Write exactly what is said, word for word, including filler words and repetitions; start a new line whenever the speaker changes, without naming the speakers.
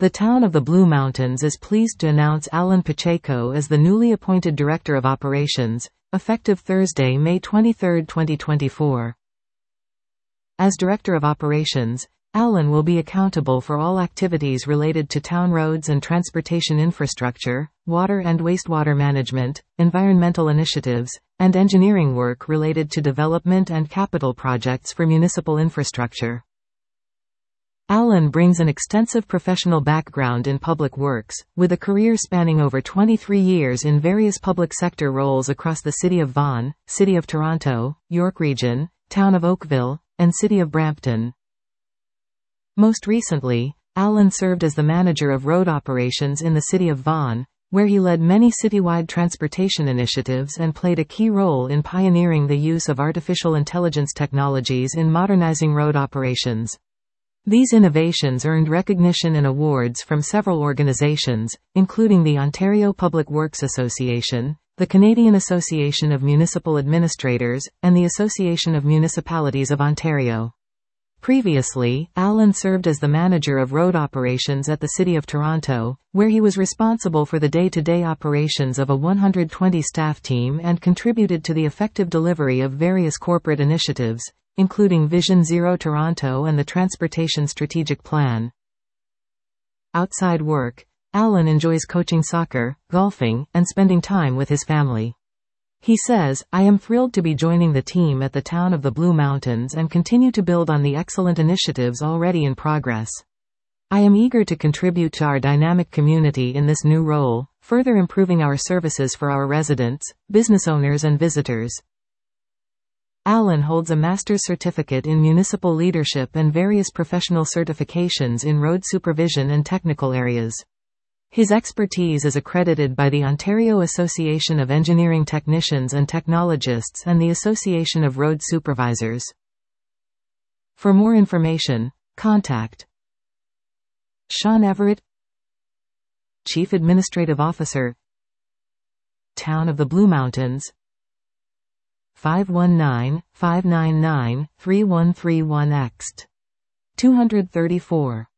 The Town of the Blue Mountains is pleased to announce Alan Pacheco as the newly appointed Director of Operations, effective Thursday, May twenty-third, twenty twenty-four. As Director of Operations, Alan will be accountable for all activities related to town roads and transportation infrastructure, water and wastewater management, environmental initiatives, and engineering work related to development and capital projects for municipal infrastructure. Alan brings an extensive professional background in public works, with a career spanning over twenty-three years in various public sector roles across the City of Vaughan, City of Toronto, York Region, Town of Oakville, and City of Brampton. Most recently, Alan served as the manager of road operations in the City of Vaughan, where he led many citywide transportation initiatives and played a key role in pioneering the use of artificial intelligence technologies in modernizing road operations. These innovations earned recognition and awards from several organizations, including the Ontario Public Works Association, the Canadian Association of Municipal Administrators, and the Association of Municipalities of Ontario. Previously, Alan served as the manager of road operations at the City of Toronto, where he was responsible for the day-to-day operations of a one hundred twenty staff team and contributed to the effective delivery of various corporate initiatives, including Vision Zero Toronto and the Transportation Strategic Plan. Outside work, Alan enjoys coaching soccer, golfing, and spending time with his family. He says, "I am thrilled to be joining the team at the Town of the Blue Mountains and continue to build on the excellent initiatives already in progress. I am eager to contribute to our dynamic community in this new role, further improving our services for our residents, business owners and visitors." Alan holds a master's certificate in municipal leadership and various professional certifications in road supervision and technical areas. His expertise is accredited by the Ontario Association of Engineering Technicians and Technologists and the Association of Road Supervisors. For more information, contact Sean Everett, Chief Administrative Officer, Town of the Blue Mountains, five one nine, five nine nine, three one three one, X two thirty-four.